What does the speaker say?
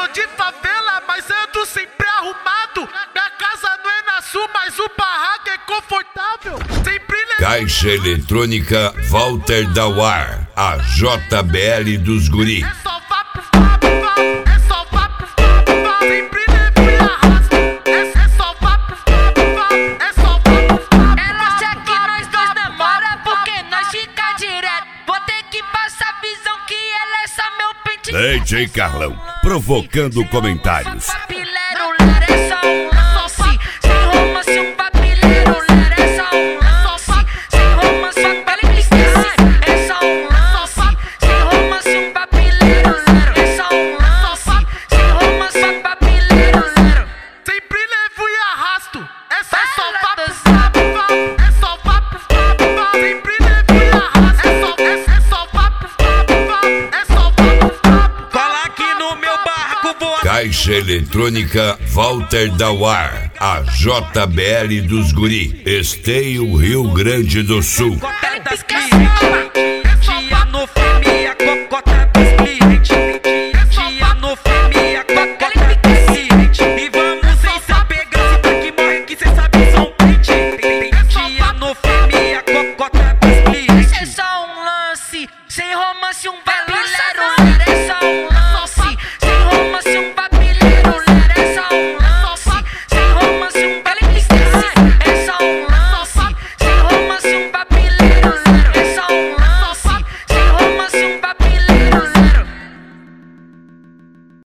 sou de favela, mas ando sempre arrumado. Minha casa não é na sul, mas o barraco é confortável. Sempre Caixa Eletrônica Walter Dauar, a JBL dos guri. é só vá pro Fábio, é só vá pro Fábio, sempre levo e arrasto. É só vá pro Fábio, é só vá pro Fábio. Ela acha que nós dois namora porque nós fica direto. Vou ter que passar a visão que ela é só meu pente. DJ Carlão, provocando comentários. Papileiro, ler é só um lance. Sem romance, um papileiro, ler é só um lance. Sem romance, um papileiro, é só um lance. Sem romance, um papileiro, ler é só um lance. Sem romance, um papileiro, ler. Sempre levo e arrasto. É só vá pro Fábio, é só vá pro Fábio, sempre levo e arrasto. É só vá pro Fábio, é só vá pro Fábio. Cola aqui no meu barraco, vou Caixa Eletrônica Walter Dauar, a JBL dos guri. Esteio, Rio Grande do Sul. cota das clientes. Tia no fêmea, cocota das clientes. Tia no fêmea, cocota das clientes. E vamos sem se apegar, se tá que morre que cê sabe são pente. Tia no fêmea.